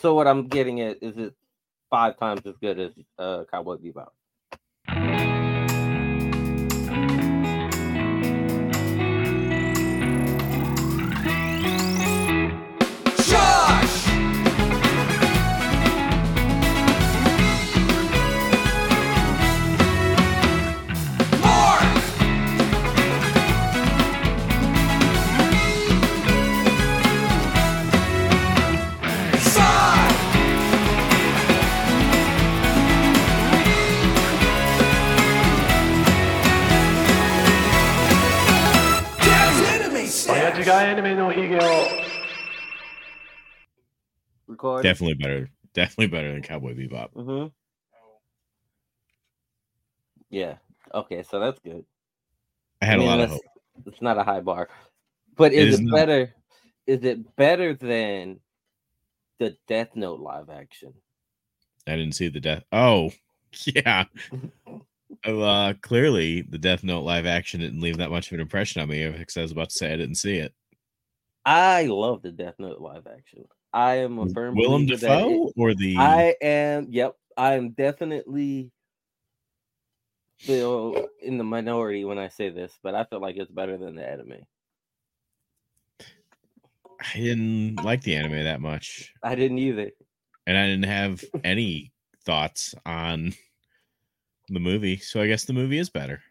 So what I'm getting at is it 5 times as good as Cowboy Bebop? Josh! Mark! Sai! 親父がアニメのヒゲを Record. Definitely better than Cowboy Bebop. Mm-hmm. Yeah. Okay, so that's good. I had a lot of that's- hope. It's not a high bar, but It is is it not. better? Is it better than the Death Note live action? I didn't see the death. Oh, yeah. Clearly, the Death Note live action didn't leave that much of an impression on me because I was about to say I didn't see it. I love the Death Note live action. I am a firm Willem believer that Dafoe or the I am. Yep, I am definitely still in the minority when I say this, but I feel like it's better than the anime. I didn't like the anime that much, I didn't either. and I didn't have any thoughts on the movie, so I guess the movie is better.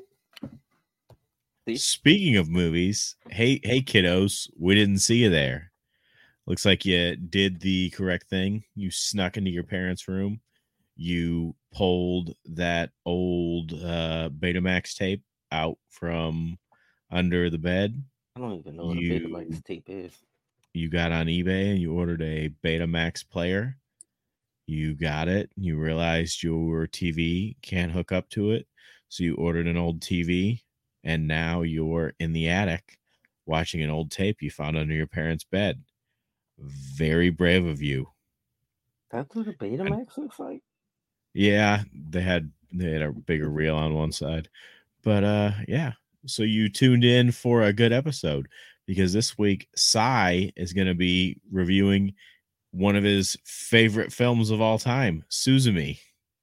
See? Speaking of movies, hey kiddos, we didn't see you there. Looks like you did the correct thing. You snuck into your parents' room. You pulled that old Betamax tape out from under the bed. I don't even know what a Betamax tape is. You got on eBay and you ordered a Betamax player. You got it. You realized your TV can't hook up to it. So you ordered an old TV. And now you're in the attic watching an old tape you found under your parents' bed. Very brave of you. That's what a Betamax looks like? Yeah, they had a bigger reel on one side. But yeah. So you tuned in for a good episode because this week Sai is going to be reviewing one of his favorite films of all time, Suzumi.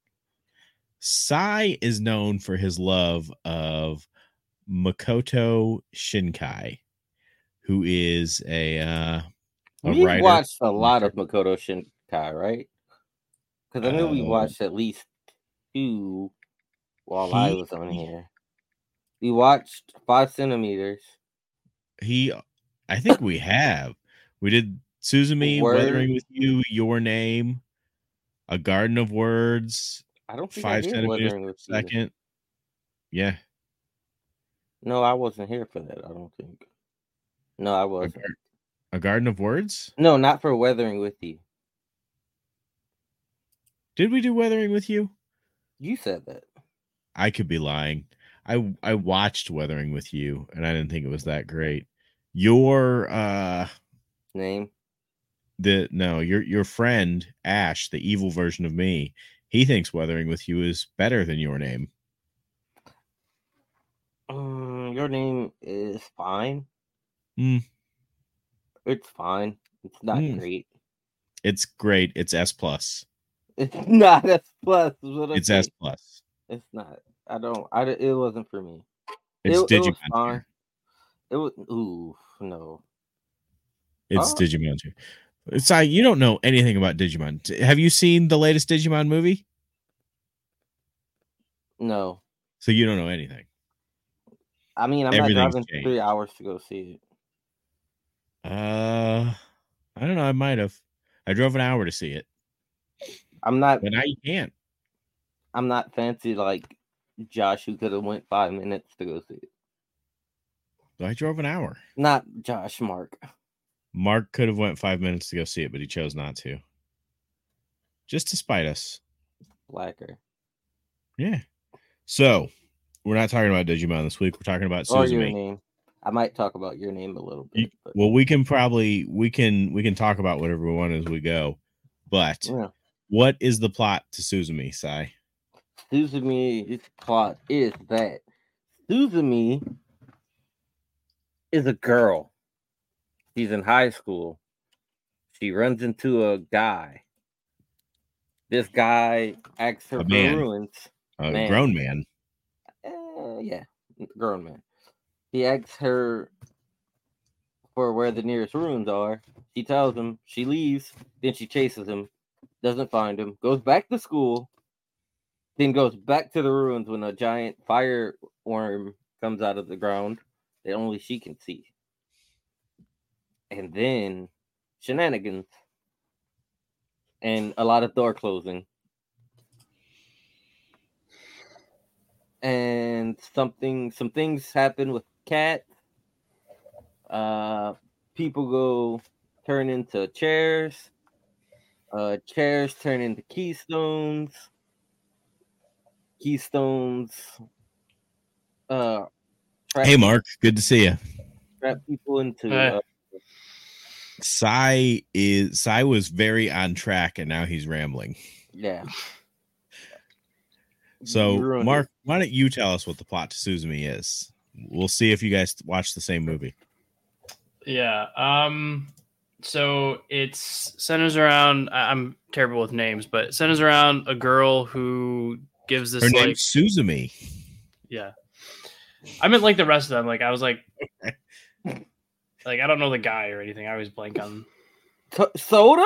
Sai is known for his love of Makoto Shinkai, who is a We writer. watched a lot of Makoto Shinkai, right? Because I know we watched at least 2 while I was on here. We watched 5 centimeters. I think we have. We did Suzumi, Weathering with You, Your Name, A Garden of Words. I don't think 5 I did centimeters Weathering per with You. second. Yeah. No, I wasn't here for that, I don't think. No, I wasn't. A Garden of Words? No, not for Weathering with You. Did we do Weathering with You? You said that. I could be lying. I watched Weathering with You, and I didn't think it was that great. Your name? Your friend Ash, the evil version of me, he thinks Weathering with You is better than Your Name. Your Name is fine. It's fine. It's not great. It's great. It's S plus. It's not S plus. It's S plus. It's not. It wasn't for me. It's Digimon. It was fine. It was. Ooh, no. It's Digimon too. It's like you don't know anything about Digimon. Have you seen the latest Digimon movie? No. So you don't know anything. I mean, I'm not driving 3 hours to go see it. I don't know. I might have. I drove an hour to see it. I'm not. But now you can't. I'm not fancy like Josh, who could have went 5 minutes to go see it. I drove an hour. Not Josh, Mark. Mark could have went 5 minutes to go see it, but he chose not to. Just to spite us. Blacker. Yeah. So we're not talking about Digimon this week. We're talking about Suzumi. Or Your Name. I might talk about Your Name a little bit. But... Well, we can talk about whatever we want as we go. But what is the plot to Suzumi, Sai? Suzumi's plot is that Suzumi is a girl. She's in high school. She runs into a guy. This guy asks her A for man. ruins. A grown man. Yeah, grown man. He asks her for where the nearest ruins are. She tells him. She leaves. Then she chases him. Doesn't find him. Goes back to school. Then goes back to the ruins when a giant fire worm comes out of the ground that only she can see. And then shenanigans. And a lot of door closing. And some things happen with Cat. People go turn into chairs. Chairs turn into keystones. Keystones. Hey, Mark. Good to see you. Trap people into. Sai was very on track, and now he's rambling. Yeah. So, Mark, why don't you tell us what the plot to Suzumi is? We'll see if you guys watch the same movie. Yeah. So it centers around. I'm terrible with names, but it centers around a girl who gives this. Her name's Suzumi. Yeah. I meant like the rest of them. Like I was like, like I don't know the guy or anything. I always blank on. Soda?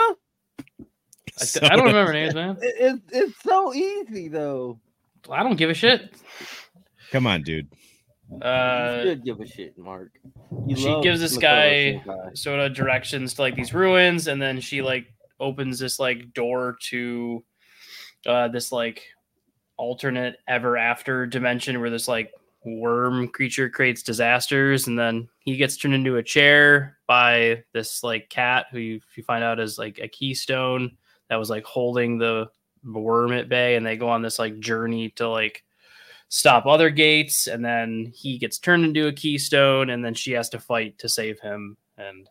I don't remember names, man. It's so easy though. I don't give a shit. Come on, dude. You should give a shit, Mark. She gives this guy sort of directions to like these ruins, and then she like opens this like door to this like alternate ever after dimension where this like worm creature creates disasters, and then he gets turned into a chair by this like cat who you find out is like a keystone that was like holding the worm at bay, and they go on this like journey to like stop other gates, and then he gets turned into a keystone, and then she has to fight to save him. And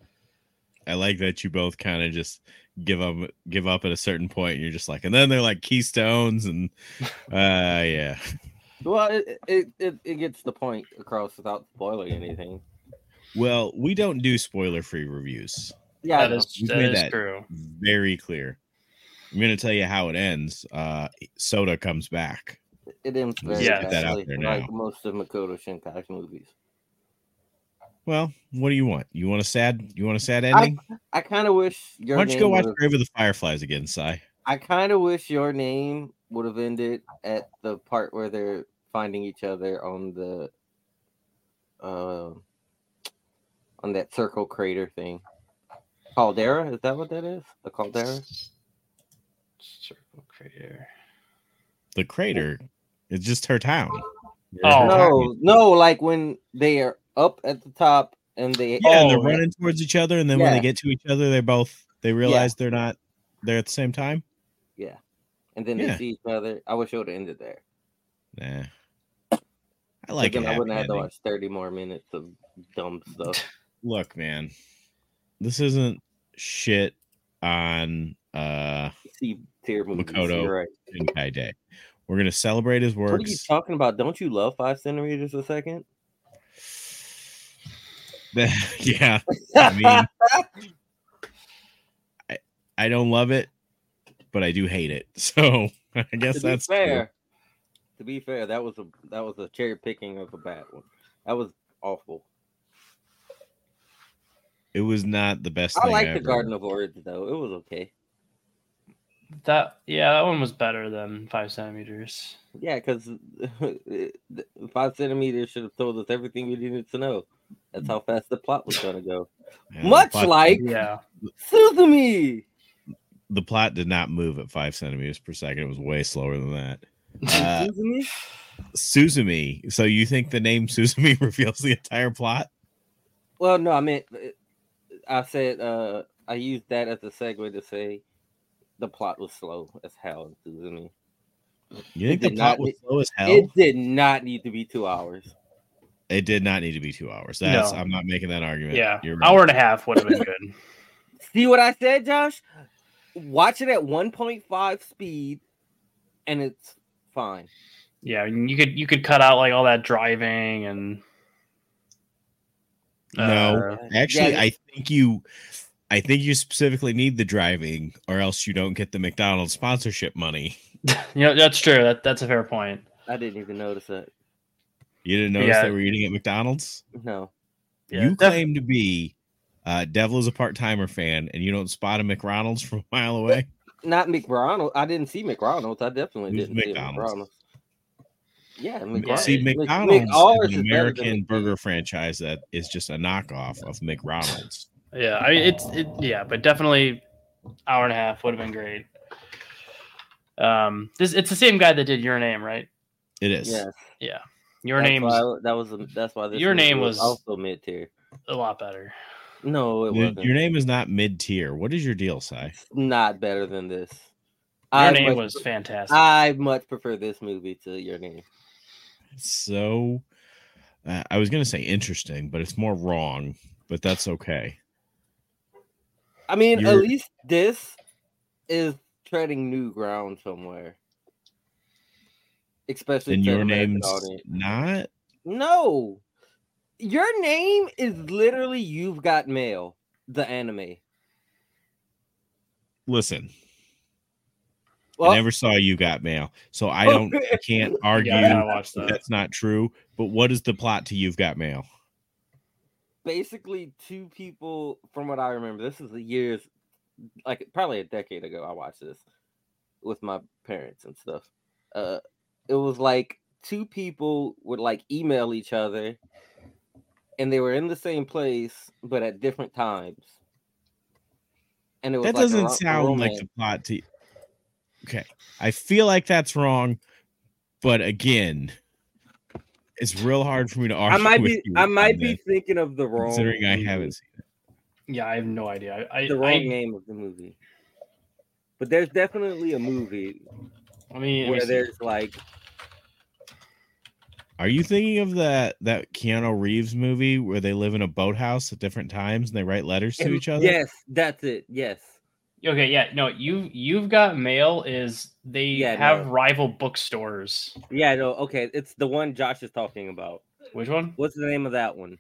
I like that you both kind of just give up at a certain point, and you're just like, and then they're like keystones, and yeah. Well, it gets the point across without spoiling anything. Well, we don't do spoiler-free reviews. Yeah, that is true. Very clear. I'm going to tell you how it ends. Soda comes back. It ends very get that out there now. like most of Makoto Shinkai's movies. Well, what do you want? You want a sad ending? I kind of wish your Why don't you go watch Grave of the Fireflies again, Sai? I kind of wish Your Name would have ended at the part where they're finding each other on the on that circle crater thing. Caldera? Is that what that is? The caldera? Circle crater. The crater is just her town. No, like when they are up at the top and they they're running towards each other, and then when they get to each other, they realize they're not there at the same time. Yeah, and then they see each other. I wish it would have ended there. Nah, I like it. I wouldn't have to watch 30 more minutes of dumb stuff. Look, man, this isn't shit on Makoto Shinkai Day. We're gonna celebrate his works. What are you talking about? Don't you love 5 centimeters a second? Yeah, I mean, I don't love it, but I do hate it. So I guess that's fair. To be fair, that was a cherry picking of a bad one. That was awful. It was not the best. I like the Garden of Words though. It was okay. That one was better than 5 centimeters. Yeah, because 5 centimeters should have told us everything we needed to know. That's how fast the plot was going to go. Yeah, Much like Suzumi. The plot did not move at 5 centimeters per second. It was way slower than that. Suzumi. So you think the name Suzumi reveals the entire plot? Well, no, I meant I said I used that as a segue to say the plot was slow as hell in Suzumi. You think the plot was slow as hell? It did not need to be 2 hours. It did not need to be 2 hours. I'm not making that argument. Yeah, you're right. Hour and a half would have been good. See what I said, Josh? Watch it at 1.5 speed, and it's fine. Yeah, you could cut out like all that driving and. No, actually, I think you I think you specifically need the driving, or else you don't get the McDonald's sponsorship money. That's true. That's a fair point. I didn't even notice that. You didn't notice they were eating at McDonald's? No. Yeah, you claim to be Devil is a part-timer fan, and you don't spot a McDonald's from a mile away? Not McDonald's. I didn't see McDonald's. I definitely didn't see McDonald's. Yeah, McDonald's. See, McDonald's is an American burger franchise that is just a knockoff of McDonald's. Yeah, but definitely hour and a half would have been great. It's the same guy that did Your Name, right? It is. Yes. Yeah. That's why this Your Name was also mid tier. A lot better. No, it wasn't. Your Name is not mid tier. What is your deal, Si? Not better than this. Your Name was fantastic. I much prefer this movie to Your Name. So, I was gonna say interesting, but it's more wrong. But that's okay. I mean, at least this is treading new ground somewhere. Especially in Your Name's not? No. Your Name is literally You've Got Mail, the anime. Listen. Well, I never saw You Got Mail, so I can't argue that's not true. But what is the plot to You've Got Mail? Basically, two people, from what I remember, this is years, like probably a decade ago, I watched this with my parents and stuff. It was like two people would like email each other, and they were in the same place but at different times. And it was doesn't sound like the plot to. Okay, I feel like that's wrong, but again, it's real hard for me to argue. I might be thinking of the wrong. Considering movie. I haven't seen it. Yeah, I have no idea. The wrong name of the movie. But there's definitely a movie. Where there's like. Are you thinking of that Keanu Reeves movie where they live in a boathouse at different times and they write letters to each other? Yes, that's it. Yes. Okay, yeah, no, You've Got Mail is have rival bookstores. Yeah, no, okay, it's the one Josh is talking about. Which one? What's the name of that one?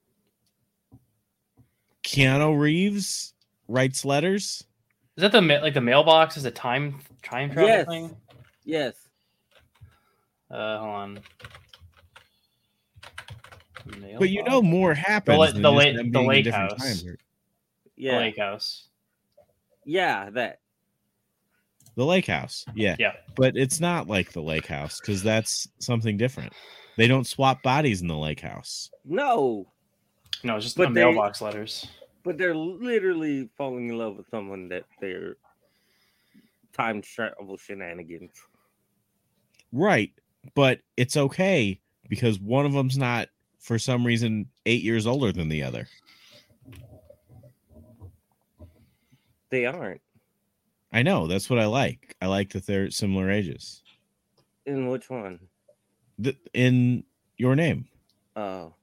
Keanu Reeves writes letters. Is that the mailbox? Is a time travel thing? Yes. Hold on. Mailbox. But you know more happens. The lake house. Yeah. The lake house. Yeah, that. The lake house. Yeah. Yeah. But it's not like the lake house because that's something different. They don't swap bodies in the lake house. No. No, it's just the mailbox letters. But they're literally falling in love with someone that they're time travel shenanigans. Right. But it's okay because one of them's not, for some reason, 8 years older than the other. They aren't. I know. That's what I like. I like that they're similar ages. In which one? In Your Name. Oh.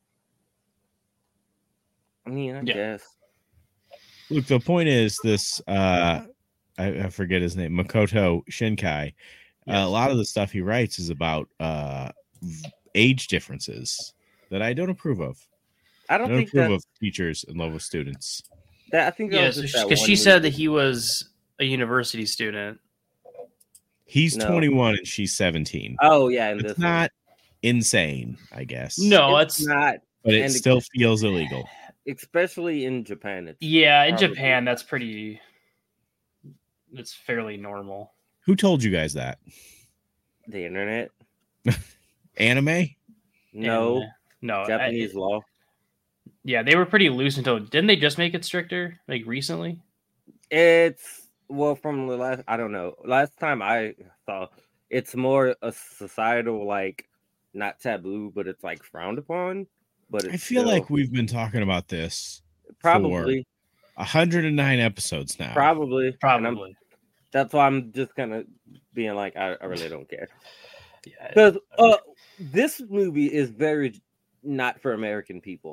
I mean, I guess. Look, the point is this, I forget his name, Makoto Shinkai. Yes. A lot of the stuff he writes is about age differences that I don't approve of. I don't approve of teachers in love with students. I think because she said that he was a university student. He's 21 and she's 17. Oh yeah, it's not insane, I guess. No, it's not. But it still feels illegal, especially in Japan. In Japan, that's pretty. It's fairly normal. Who told you guys that? The internet. Anime? No, no. Japanese law. Yeah, they were pretty loose until. Didn't they just make it stricter, like recently? It's from the last. I don't know. Last time I saw, it's more a societal, like, not taboo, but it's like frowned upon. But I feel like we've been talking about this probably for 109 episodes now. Probably. That's why I'm just kind of being like, I really don't care. Yeah. Because this movie is very not for American people.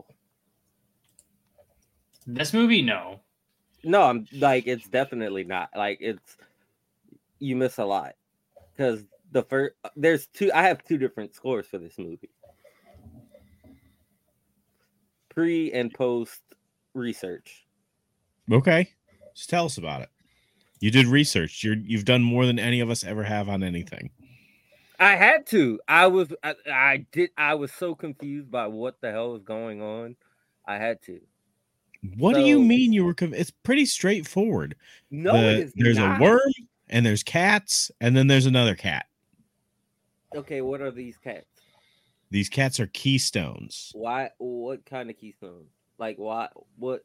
This movie, no. No, I'm like, it's definitely not. Like, you miss a lot. Because I have two different scores for this movie. Pre and post research. Okay. Just tell us about it. You did research. You've done more than any of us ever have on anything. I had to. I was so confused by what the hell was going on. I had to. What do you mean you were? It's pretty straightforward. No, it is there's not. a worm, and there's cats, and then there's another cat. Okay, what are these cats? These cats are keystones. Why? What kind of keystones? Like why? What?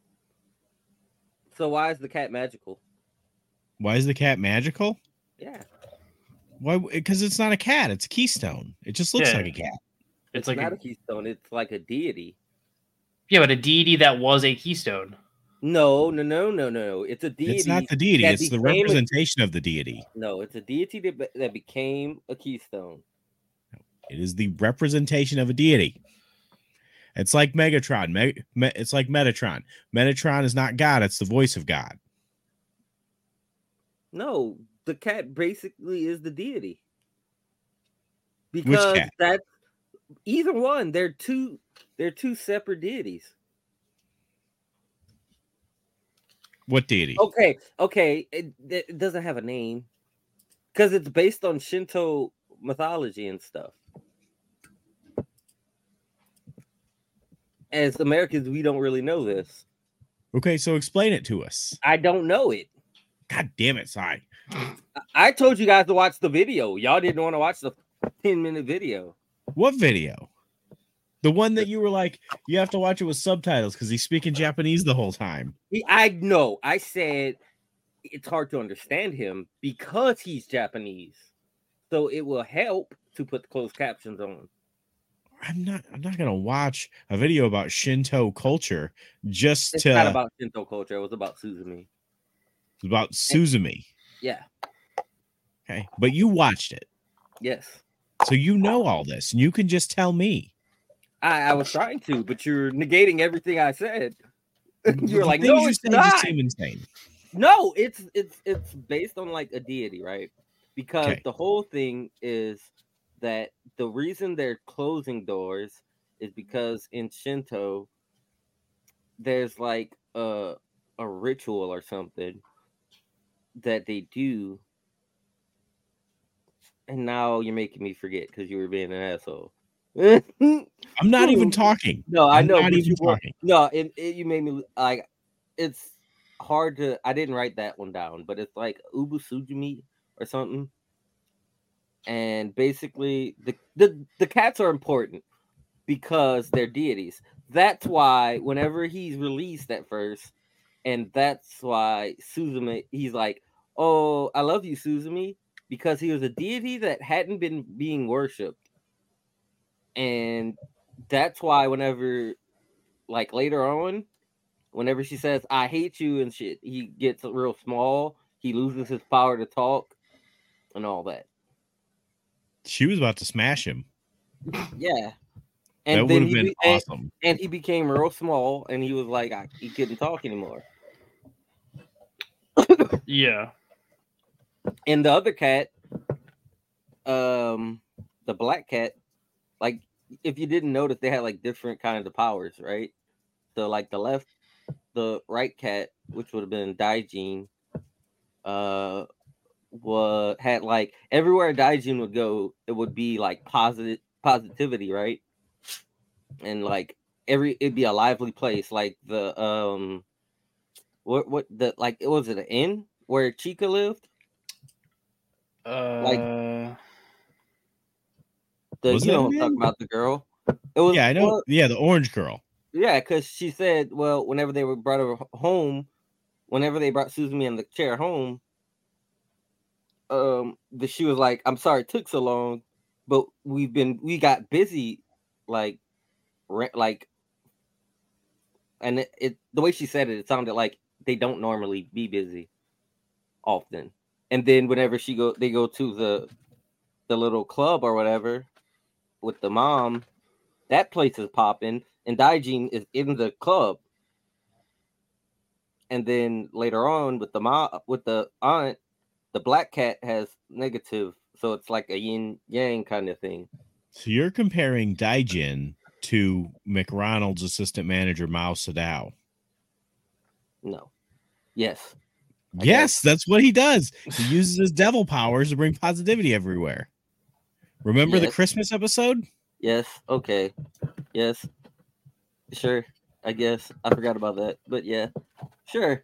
So why is the cat magical? Why is the cat magical? Yeah. Why? Because it's not a cat. It's a keystone. It just looks like a cat. It's like not a keystone. It's like a deity. Yeah, but a deity that was a keystone. No. It's a deity. It's not the deity. It's the representation of the deity. No, it's a deity that became a keystone. It is the representation of a deity. It's like Megatron. It's like Metatron. Metatron is not God. It's the voice of God. No, the cat basically is the deity. Because that's either one. They're two separate deities. What deity? Okay. It doesn't have a name because it's based on Shinto mythology and stuff. As Americans, we don't really know this. Okay, so explain it to us. I don't know it. God damn it, Sai. I told you guys to watch the video. Y'all didn't want to watch the 10-minute video. What video? The one that you were like, you have to watch it with subtitles because he's speaking Japanese the whole time. I know. I said it's hard to understand him because he's Japanese. So it will help to put the closed captions on. I'm not gonna watch a video about Shinto culture just it's to. It's not about Shinto culture. It was about Suzumi. It's about Suzumi. Yeah. Okay, but you watched it. Yes. So you know all this, and you can just tell me. I was trying to, but you're negating everything I said. You're like, no, it's not. Just seem insane. No, it's based on like a deity, right? Because the whole thing is that the reason they're closing doors is because in Shinto, there's like a ritual or something that they do. And now you're making me forget because you were being an asshole. I'm not even talking. No, I know. Not even talking. No, you made me like. It's hard to. I didn't write that one down, but it's like Ubusujimi or something. And basically, the cats are important because they're deities. That's why whenever he's released at first, and that's why Suzumi, he's like, "Oh, I love you, Suzumi," because he was a deity that hadn't been being worshipped. And that's why whenever, like later on, whenever she says, "I hate you" and shit, he gets real small. He loses his power to talk and all that. She was about to smash him. Yeah. And that would have been awesome. And he became real small, and he was like, he couldn't talk anymore. Yeah. And the other cat, the black cat, like, if you didn't notice, they had like different kinds of powers, right? So like the right cat, which would have been Daijin, had like everywhere Daijin would go, it would be like positivity, right? And like it'd be a lively place. Like the what the like it was it an inn where Chica lived? Like you know I'm talking about, the girl. It was, I know. The orange girl. Yeah, because she said, well, whenever they brought her home, whenever they brought Suzumi in the chair home, she was like, "I'm sorry it took so long, but we got busy, like, and the way she said it sounded like they don't normally be busy often. And then whenever they go to the little club or whatever with the mom, that place is popping, and Daijin is in the club. And then later on with the aunt, the black cat has negative, so it's like a yin yang kind of thing. So you're comparing Daijin to McRonald's assistant manager Mao Sadao? No. Yes. I Yes, that's what he does. He uses his devil powers to bring positivity everywhere. Remember the Yes. Christmas episode? Yes. Okay. Yes. Sure. I guess I forgot about that, but yeah, sure.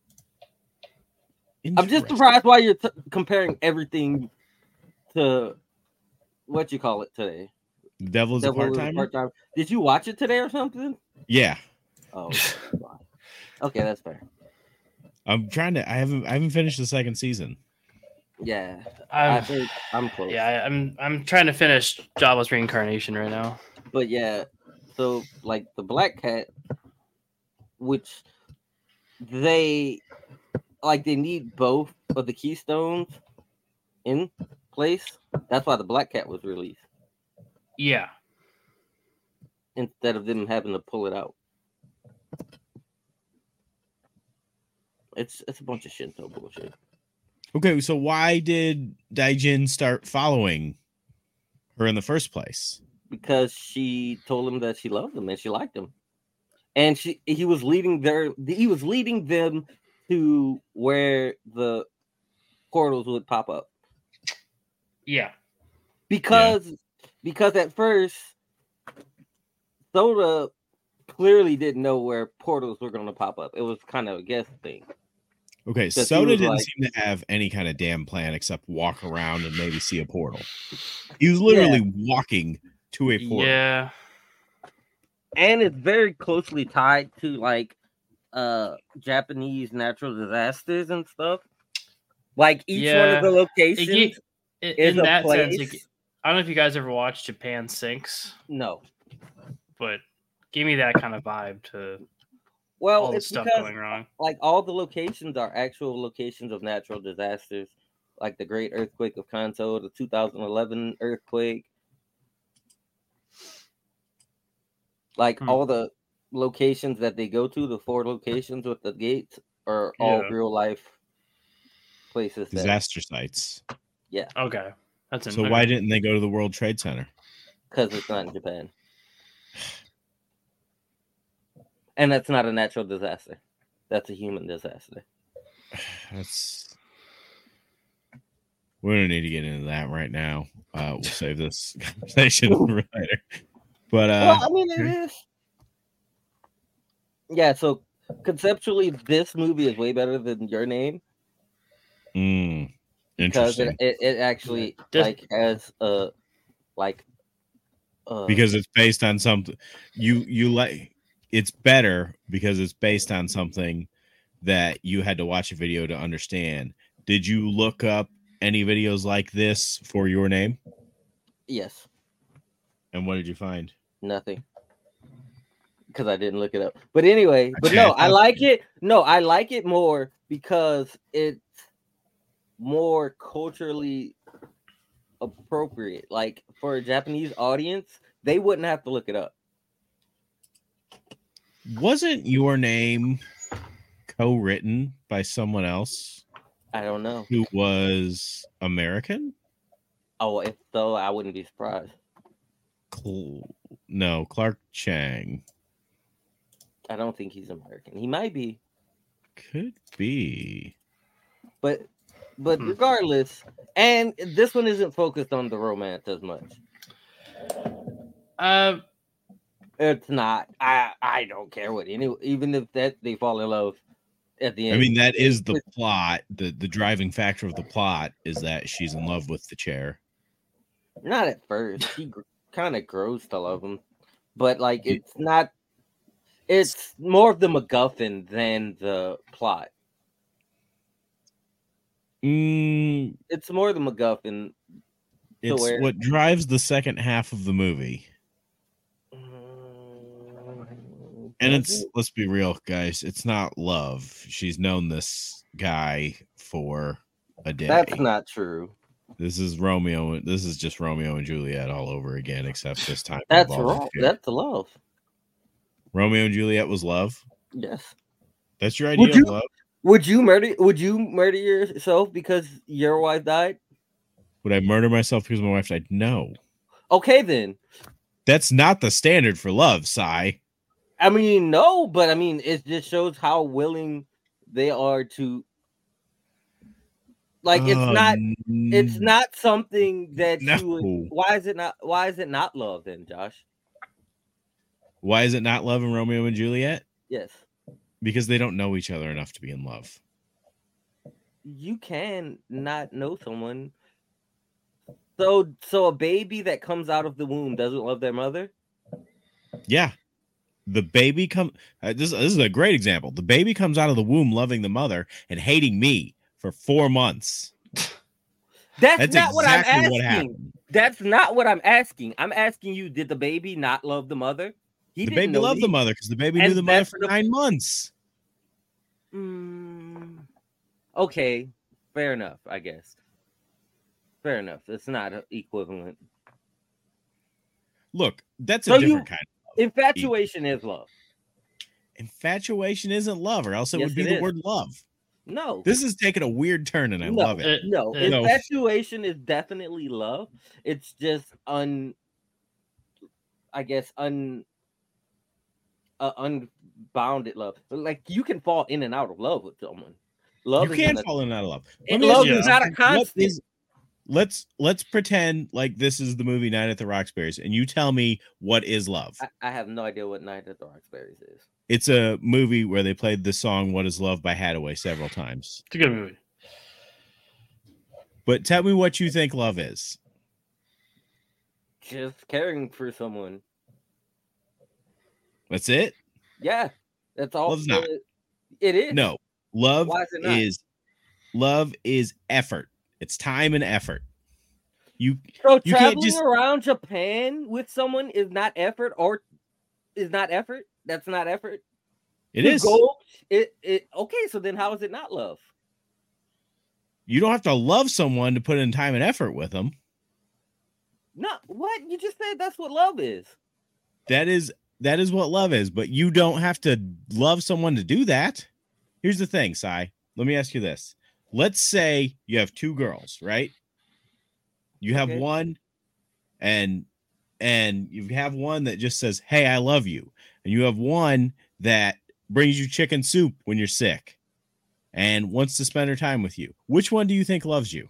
I'm just Interesting. surprised why you're comparing everything to what you call it today. The devil is a Devil is part-timer? part-time. Did you watch it today or something? Yeah. Oh, okay, that's fair. I'm trying to. I haven't finished the second season. Yeah, I I'm, think I'm close. yeah, I'm trying to finish Jabba's reincarnation right now. But yeah, so like the Black Cat, which they need both of the keystones in place. That's why the Black Cat was released Yeah. instead of them having to pull it out. It's a bunch of Shinto bullshit. Okay, so why did Daijin start following her in the first place? Because she told him that she loved him and she liked him, and he was leading them to where the portals would pop up. Yeah. Because at first Soda clearly didn't know where portals were going to pop up. It was kind of a guess thing. Okay, Because Soda he was didn't like- seem to have any kind of damn plan except walk around and maybe see a portal. He was literally walking to a portal. Yeah. And it's very closely tied to like Japanese natural disasters and stuff. Like each one Yeah. of the locations is In a that place. sense, I don't know if you guys ever watched Japan Sinks, No. but give me that kind of vibe to Well, all the it's stuff because going wrong. like all the locations are actual locations of natural disasters, like the Great Earthquake of Kanto, the 2011 earthquake. Like all the locations that they go to, the 4 locations with the gates, are all Yeah. real life places. Disaster sites. Okay. That's So why didn't they go to the World Trade Center? Because it's not in Japan. And that's not a natural disaster. That's a human disaster. We don't need to get into that right now. We'll save this conversation for later. But Well, I mean, it is. Yeah, so conceptually, this movie is way better than Your Name because interesting. it actually Just- like has a like Because it's based on something you like. It's better because it's based on something that you had to watch a video to understand. Did you look up any videos like this for Your Name? yes, And what did you find? nothing. Because I didn't look it up. But anyway, but Okay, no, I I thought like it. No, I like it more because it's more culturally appropriate. Like for a Japanese audience, they wouldn't have to look it up. Wasn't Your Name co-written by someone else I don't know. who was American? Oh, if so, I wouldn't be surprised. No, Clark Chang. I don't think he's American. He might be, Could be. but regardless, and this one isn't focused on the romance as much. It's not. I don't care what even if that they fall in love at the end. I mean, that is the plot. The driving factor of the plot is that she's in love with the chair. Not at first. She kind of grows to love him, but like it's not. It's more of the MacGuffin than the plot. It's more the MacGuffin. It's where- what drives the second half of the movie. And it's, let's be real, guys, it's not love. She's known this guy for a day. That's not true. This is Romeo. This is just Romeo and Juliet all over again, except this time. That's involving wrong. fear. That's the love. Romeo and Juliet was love. Yes. That's your idea Would you- of love. Would you murder yourself because your wife died? Would I murder myself because my wife died? No. Okay, then. That's not the standard for love, Sai. I mean, no, but I mean, it just shows how willing they are to like it's not something that you would, why is it not love then, Josh? Why is it not love in Romeo and Juliet? Yes. Because they don't know each other enough to be in love. You can not know someone. So a baby that comes out of the womb doesn't love their mother? Yeah. The baby this is a great example. The baby comes out of the womb loving the mother and hating me for 4 months. That's not exactly what I'm asking. That's not what I'm asking. I'm asking you, did the baby not love the mother? The baby loved the mother because the baby knew the mother for 9 months. Okay, fair enough, I guess. Fair enough. It's not equivalent. Look, that's a different kind of love. Infatuation is love. Infatuation isn't love, or else it would be the word love. No. This is taking a weird turn, and I love it. No, infatuation is definitely love. It's just unbounded love. Like, you can fall in and out of love with someone. You can fall in and out of love. Love is not a constant. Let's pretend like this is the movie Night at the Roxbury's, and you tell me what is love. I have no idea what Night at the Roxbury's is. It's a movie where they played the song "What Is Love" by Hathaway several times. It's a good movie. But tell me what you think love is. Just caring for someone. That's it? Yeah, that's all. Love's not. It is. No, love Why is it not? Love is effort. It's time and effort. You traveling can't just around Japan with someone is not effort, or is not effort. That's not effort. It is. Okay, so then how is it not love? You don't have to love someone to put in time and effort with them. No, what? You just said that's what love is. That is what love is, but you don't have to love someone to do that. Here's the thing, Sai. Let me ask you this. Let's say you have 2 girls, right? You have one and you have one that just says, "Hey, I love you." And you have one that brings you chicken soup when you're sick and wants to spend her time with you. Which one do you think loves you?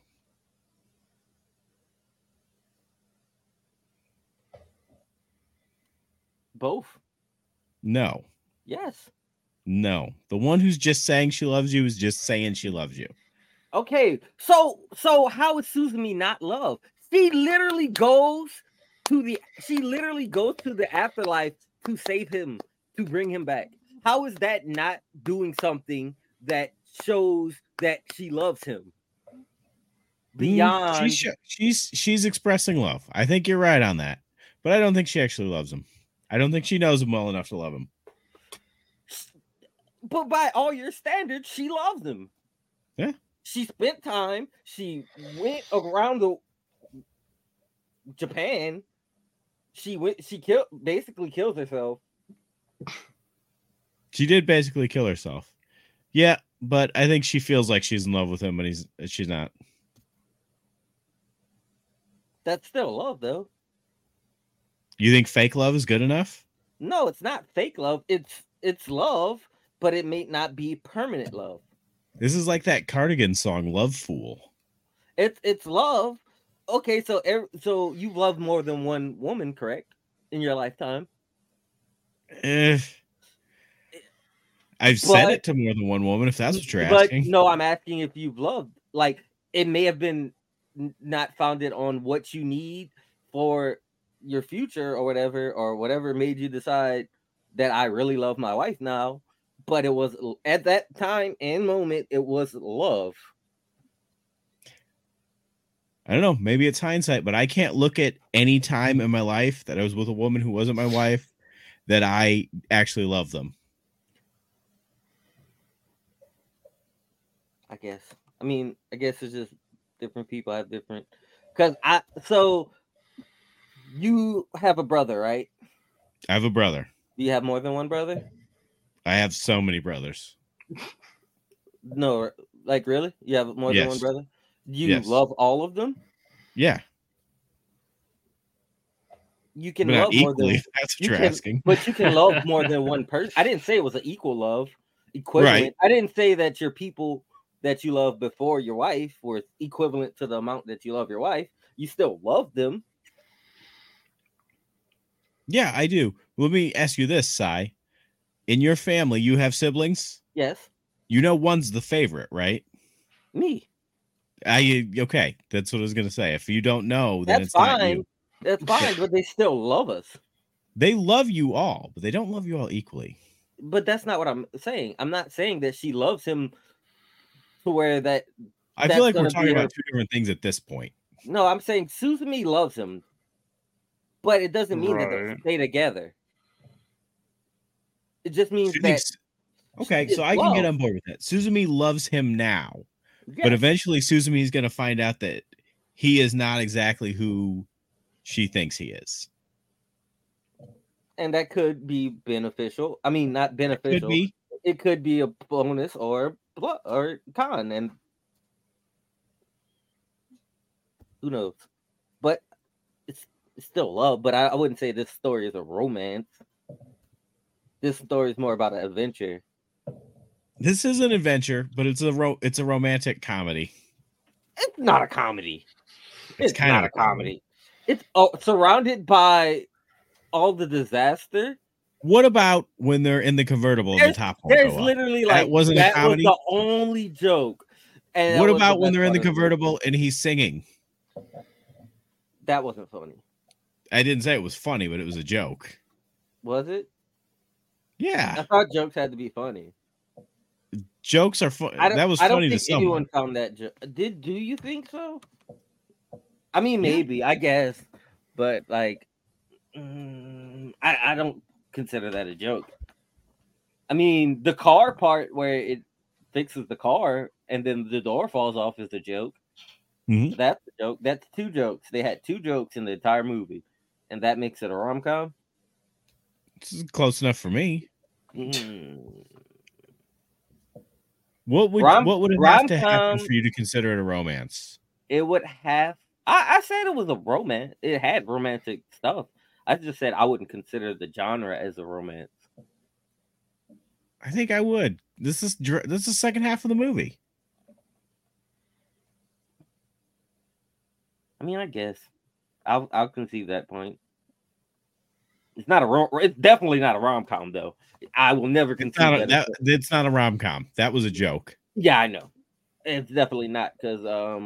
Both. No. Yes. No. The one who's just saying she loves you is just saying she loves you. Okay. So how is Suzumi not love? She literally goes to the afterlife to save him, to bring him back. How is that not doing something that shows that she loves him? Beyond she's expressing love. I think you're right on that. But I don't think she actually loves him. I don't think she knows him well enough to love him. But by all your standards, she loves him. Yeah. She spent time. She went around Japan. She basically kills herself. She did basically kill herself. Yeah, but I think she feels like she's in love with him, and she's not. That's still love, though. You think fake love is good enough? No, it's not fake love. It's love, but it may not be permanent love. This is like that Cardigan song, "Love Fool." It's love. Okay, so you've loved more than one woman, correct? In your lifetime? I've said it to more than one woman, if that's what you're asking. But no, I'm asking if you've loved. Like, it may have been not founded on what you need for your future or whatever made you decide that I really love my wife now. But it was at that time and moment, it was love. I don't know. Maybe it's hindsight, but I can't look at any time in my life that I was with a woman who wasn't my wife that I actually love them. I guess it's just different people have different. So you have a brother, right? I have a brother. Do you have more than one brother? I have so many brothers. No, like really? You have more than one brother? You love all of them? Yeah. You can love more than that's what you're asking. But you can love more than one person. I didn't say it was an equal love. equivalent. Right. I didn't say that your people that you love before your wife were equivalent to the amount that you love your wife. You still love them. Yeah, I do. Let me ask you this, Sai. In your family, you have siblings? Yes, You know one's the favorite, right? me. Okay, that's what I was gonna say. If you don't know, then That's it's not fine. you. That's fine, but they still love us. They love you all, but they don't love you all equally. But that's not what I'm saying. I'm not saying that she loves him to where that. I That's feel like we're gonna talking be her- about two different things at this point. No, I'm saying Suzumi loves him, but it doesn't mean that they Right. stay together. It just means She that thinks- okay, it's so I can get love. on board with that. Suzumi loves him now, but yes, eventually Suzumi is going to find out that he is not exactly who she thinks he is. and that could be beneficial. I mean, not Could beneficial. be. It could be a bonus or con, and who knows? But it's still love. But I wouldn't say this story is a romance. This story is more about an adventure. This is an adventure, but it's a romantic comedy. It's not a comedy. It's kind not of a comedy. It's surrounded by all the disaster. What about when they're in the convertible and the top won't There's go up? literally That like wasn't a that was comedy? the only joke. And What that was about when best they're in the part of movie. convertible and he's singing? That wasn't funny. I didn't say it was funny, but it was a joke. Was it? I Yeah, thought jokes had to be funny. jokes are fun. I don't, That was I don't funny to think someone. anyone found that joke. Do you think so? I mean, Yeah. maybe, I guess, but like, I don't consider that a joke. I mean, the car part where it fixes the car and then the door falls off is a joke. Mhm. That's a joke. That's two jokes. They had two jokes in the entire movie, and that makes it a rom com. It's close enough for me. Mm. What would Rom- it have to happen rom-com- for you to consider it a romance? It would have. I said it was a romance. It had romantic stuff. I just said I wouldn't consider the genre as a romance. I think I would. This is the second half of the movie. I mean, I guess I'll concede that point. It's not a It's definitely not a rom com though. I will never It's concede not that. it's not a rom com. That was a joke. Yeah, I know. It's definitely not because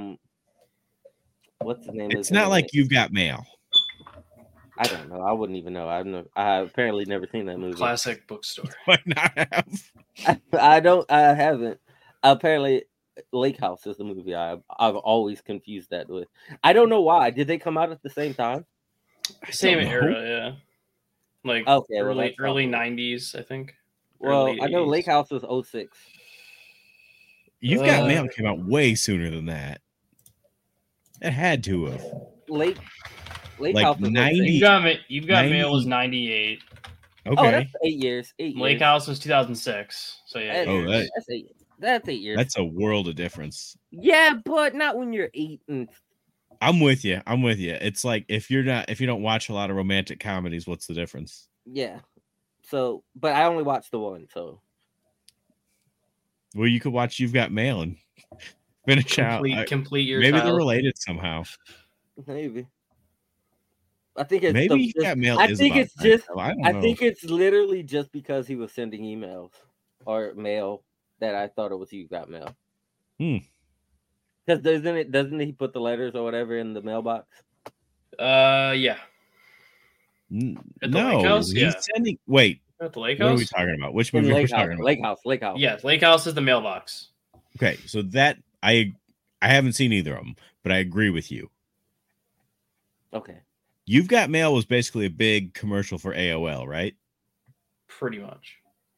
what's the name? It's not like You've Got Mail. I don't know. I wouldn't even know. I apparently never seen that movie. Classic bookstore. Might not have. I haven't. Apparently, Lake House is the movie I've always confused that with. I don't know why. Did they come out at the same time? Same don't know. era, yeah. Like Okay, well, early that's probably- 90s, I think. Well, Early I know 80s. Lake House was 06. You've Got Uh, Mail came out way sooner than that. It had to have. Lake Like House was 90 06. You've got 90 Mail was 98. Okay. Oh, that's 8 years. 8 years. Lake House was 2006. So yeah. That's, Oh, that- that's 8. That's 8 years. That's a world of difference. Yeah, but not when you're 8 and I'm with you. It's like if you don't watch a lot of romantic comedies, what's the difference? yeah. So, but I only watched the one. So Well, you could watch You've Got Mail and finish out. Complete your Maybe they're childhood. related somehow. maybe. I think it's Maybe You've Got Mail I is think about it's time just. travel. I don't I know. think it's literally just because he was sending emails or mail that I thought it was You Got Mail. Because doesn't he put the letters or whatever in the mailbox? Yeah. At the No, Lake House? he's Yeah. sending. Wait, At the Lake what are we House? talking about? Which In movie are we Lake talking House, about? Lake House. Yeah, Lake House is the mailbox. Okay, so that I haven't seen either of them, but I agree with you. Okay. You've Got Mail was basically a big commercial for AOL, right? Pretty much.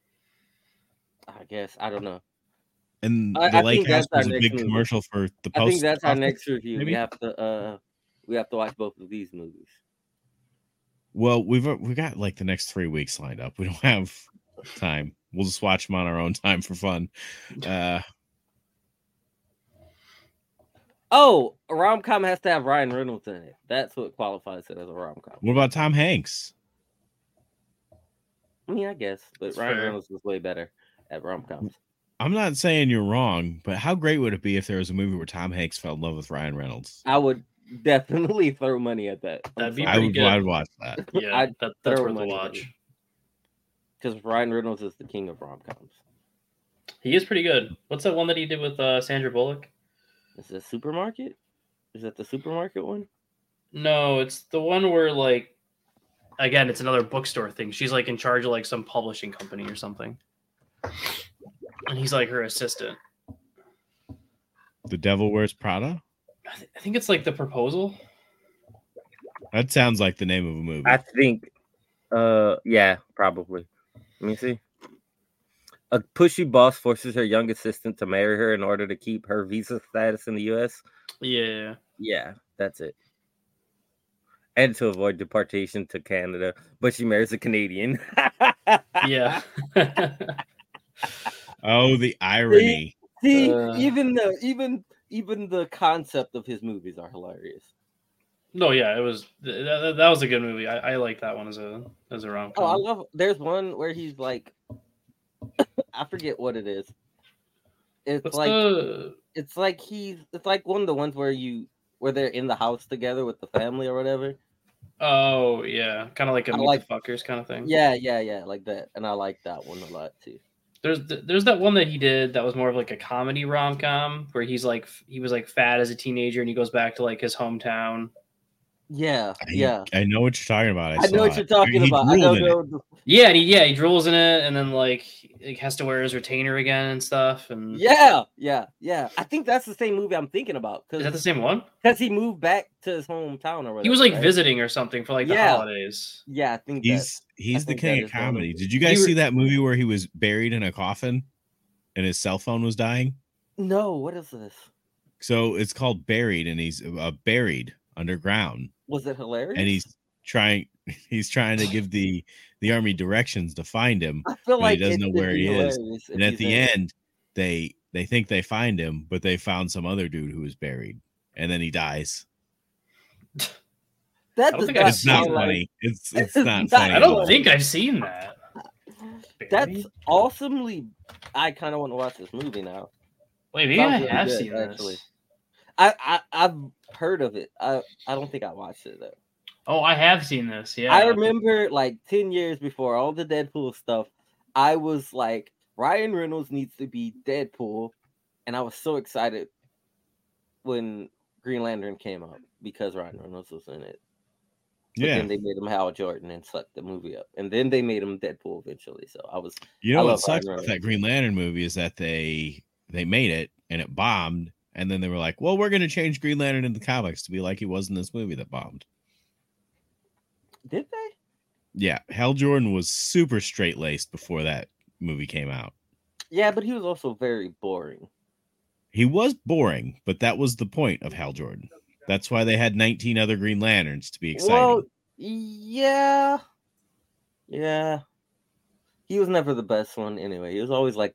I guess I don't know. And I the Lake think House that's was our a next big movie. commercial for the post. I think that's our office, next review. maybe? We have to watch both of these movies. Well, we've got like the next 3 weeks lined up. We don't have time. We'll just watch them on our own time for fun. Oh, a rom com has to have Ryan Reynolds in it. That's what qualifies it as a rom com. What about Tom Hanks? I mean, I guess, but That's Ryan fair. Reynolds was way better. at rom-coms. I'm not saying you're wrong, but how great would it be if there was a movie where Tom Hanks fell in love with Ryan Reynolds? I would definitely throw money at that. That'd be I pretty would. good. I'd watch that. Yeah, I'd that's throw worth a money at watch. it. Because Ryan Reynolds is the king of rom-coms. He is pretty good. What's that one that he did with Sandra Bullock? Is it Supermarket? Is that the Supermarket one? No, it's the one where like, again, it's another bookstore thing. She's like in charge of like some publishing company or something, and he's like her assistant. The Devil Wears Prada? I think it's like The Proposal. That sounds like the name of a movie. I think, yeah, probably. Let me see. A pushy boss forces her young assistant to marry her in order to keep her visa status in the U.S. Yeah. Yeah, that's it. And to avoid deportation to Canada, but she marries a Canadian. Yeah. Oh, the irony. See, Uh. even the concept of his movies are hilarious. No, yeah, it was that was a good movie. I like that one as a rom Oh, I com. love. There's one where he's like, I forget what it is. It's What's like the it's like one of the ones where they're in the house together with the family or whatever. Oh yeah, kind of like a I Meet like- the Fuckers kind of thing. Yeah, like that, and I like that one a lot too. There's that one that he did that was more of like a comedy rom com where he was like fat as a teenager and he goes back to like his hometown. Yeah, I know what you're talking about. I know what you're talking He about. I drooled don't in it. know. Yeah, and he drools in it and then like has to wear his retainer again and stuff. And Yeah. I think that's the same movie I'm thinking about is that the because same one? he moved back to his hometown or whatever. He was like right? visiting or something for like the Yeah. holidays. Yeah, I think He's the think king that of is one of comedy. them. Did you guys He see that movie where he was buried in a coffin and his cell phone was dying? No, what is this? So it's called Buried, and he's buried underground, Was it hilarious? and he's trying to give the army directions to find him, I feel but like he doesn't it know could where be he is. hilarious if And at he's the in it. end, they think they find him, but they found some other dude who was buried, and then he dies. That don't does think I've not It's not sound like- funny. It's It's not not- funny. I at don't all. think I've seen that. That's awesomely. I kind of want to watch this movie now. Wait, maybe I Sounds really have good, seen actually. this. I've heard of it. I don't think I watched it though. Oh, I have seen this. Yeah, I remember like 10 years before all the Deadpool stuff, I was like, Ryan Reynolds needs to be Deadpool. And I was so excited when Green Lantern came out because Ryan Reynolds was in it. But Yeah, then they made him Hal Jordan and sucked the movie up. And then they made him Deadpool eventually. So I was you know I what love sucks Ryan about Reynolds. that Green Lantern movie is that they made it and it bombed, and then they were like, "Well, we're going to change Green Lantern in the comics to be like he was in this movie that bombed." Did they? Yeah, Hal Jordan was super straight laced before that movie came out. Yeah, but he was also very boring. He was boring, but that was the point of Hal Jordan. That's why they had 19 other Green Lanterns to be exciting. Well, yeah. Yeah. He was never the best one anyway. He was always like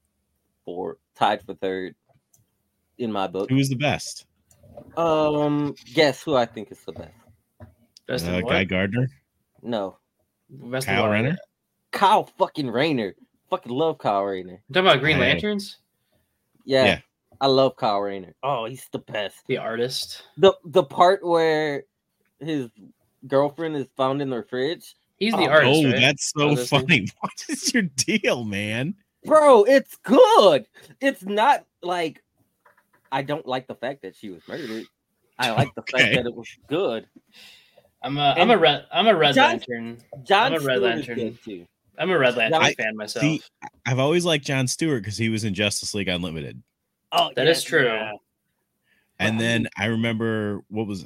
tied for third in my book. Who was the best? Guess who I think is the best? Best of Guy what? Gardner, No. Best of Kyle what? Renner. Kyle fucking Rayner. Fucking love Kyle Rayner. You talking about Green I- Lanterns? Yeah. Yeah. I love Kyle Rayner. Oh, he's the best. The artist. The part where his girlfriend is found in their fridge. He's the Oh, artist, Oh, right? that's so Oh, that's it. funny. What is your deal, man? Bro, it's good. It's not like I don't like the fact that she was murdered. I like the Okay. fact that it was good. I'm a red John- lantern. John I'm a Red Stewart is Lantern. good too. I'm a Red Lantern I- fan myself. See, I've always liked John Stewart because he was in Justice League Unlimited. Oh, That is true. And then I remember what was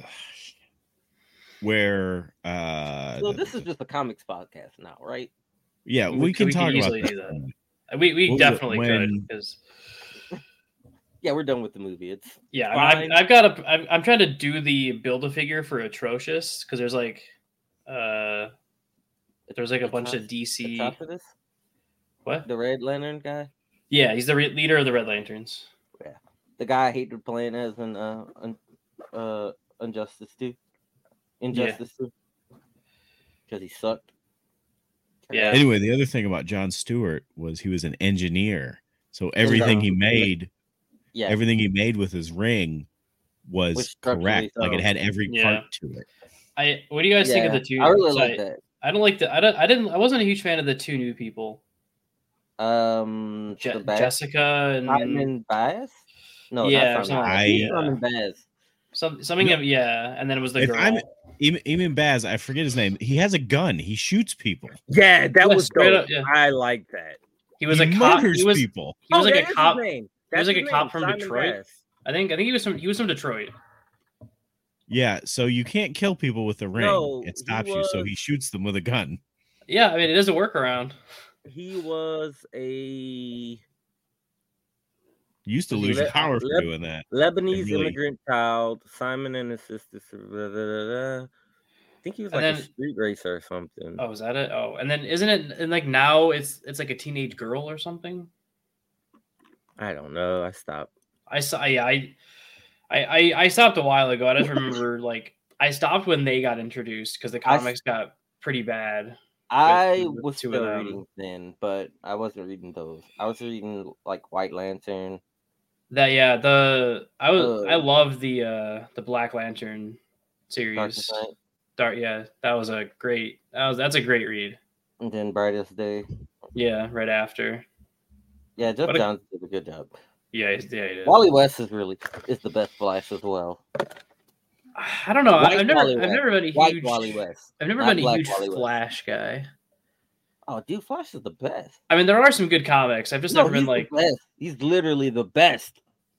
where So this is just a comics podcast now, right? yeah, we can talk about easily that. do that. We What was it definitely when- could because Yeah, we're done with the movie. It's yeah, Fine. I'm trying to do the build a figure for Atrocious because there's like a bunch of the DC. top of this. What? The Red Lantern guy, Yeah, he's the leader of the Red Lanterns. the guy I hated playing as in Injustice 2, because he sucked. Yeah. Anyway, the other thing about Jon Stewart was he was an engineer, so everything he made, Yeah. everything he made with his ring was Was structurally correct. Like it had every Yeah. part to it. What do you guys think of the two? I really so like that. I don't like the. I wasn't a huge fan of the two new people. The Baz- Jessica and Simon Baz? No, Yeah, not Simon. something like Simon Baz. something. No. Yeah, and then it was the If girl. I'm even Baz, I forget his name. He has a gun. He shoots people. Yeah, that Yeah, was straight dope. up, yeah. I like that. He was he a cop. murders He was people. he was Oh, like that a is cop. his name. He was That's like his a cop name, from Simon Detroit. Bass. I think he was from Detroit. Yeah, so you can't kill people with a ring. No, It he stops you, so was- he shoots them with a gun. Yeah, I mean it is a workaround. He was a You used to Was he lose your Le- power for Le- doing that. Lebanese really- immigrant child. Simon and his sister. Blah, blah, blah, blah. I think he was And like a then- street racer or something. Oh, is that it? Oh, and then isn't it? And like now it's like a teenage girl or something. I don't know. I stopped. I saw. Yeah, I stopped a while ago. I just remember like I stopped when they got introduced because the comics got pretty bad. I with was two still of them. reading then, but I wasn't reading those. I was reading like White Lantern. I Uh, love the Black Lantern Dark series. Knight, Yeah, that's a great read. and then Brightest Day. Yeah, right after. Yeah, Jeff What a- Johns did a good job. Yeah, he did. Wally West is the best Flash as well. I don't know. White I've Wally never been a White huge Wally West. I've never not been a Black huge Wally West. Flash guy. Oh, dude, Flash is the best. I mean, there are some good comics. I've just never been he's like the best. He's literally the best.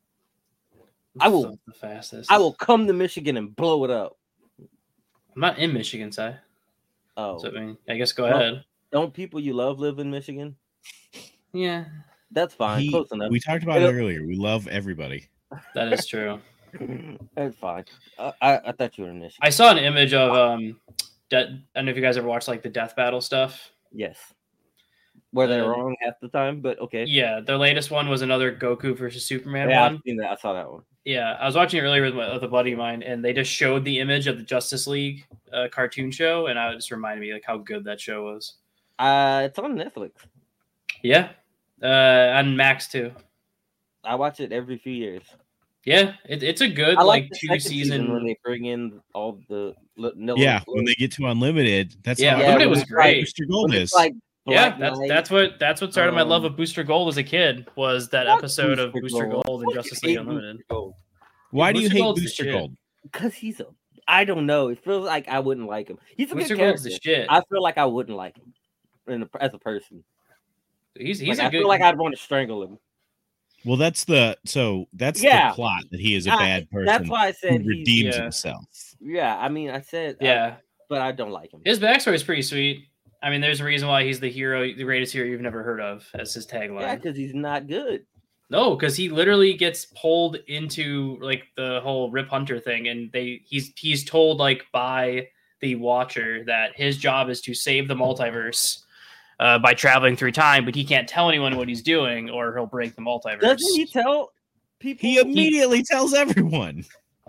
I will- the fastest. I will come to Michigan and blow it up. I'm not in Michigan, Si. Oh, So I mean, I guess go Well, ahead. don't people you love live in Michigan? Yeah, That's fine. He- Close enough. we talked about it It'll- earlier. We love everybody. that is true. That's fine. I thought you were in Michigan. I saw an image of I don't know if you guys ever watched like the Death Battle stuff. Yes. Were they Uh, wrong half the time? But okay. Yeah, their latest one was another Goku versus Superman Yeah, one. I've seen that. I saw that one. Yeah, I was watching it earlier with a buddy of mine, and they just showed the image of the Justice League cartoon show, and it just reminded me like how good that show was. It's on Netflix. Yeah, on Max too. I watch it every few years. Yeah, it's a good I like the two second season. when they bring in all the Yeah, when they get to Unlimited, that's Yeah, how Unlimited everyone was knows great. Booster Gold is. like Yeah, Black Knight. that's what started my love um, of Booster Gold as a kid was that Fuck episode of Booster Booster Gold and Fuck, Justice I League hate Unlimited. Booster Gold. Why do you Booster hate Gold's the Booster shit. Gold? Because I don't know. It feels like I wouldn't like him. He's a Booster good Gold's character. the shit. I feel like I wouldn't like him as a person. He's Like, a I good. feel like I'd want to strangle him. Well, that's the Yeah. plot that he is a I- bad person That's why I who said he's, redeems yeah. himself. yeah. I mean, I said yeah, but I don't like him. his backstory is pretty sweet. I mean, there's a reason why he's the hero, the greatest hero you've never heard of, as his tagline. Yeah, because he's not good. No, because he literally gets pulled into like the whole Rip Hunter thing, and he's told like by the Watcher that his job is to save the multiverse by traveling through time, but he can't tell anyone what he's doing, or he'll break the multiverse. Doesn't he tell people? He immediately tells everyone.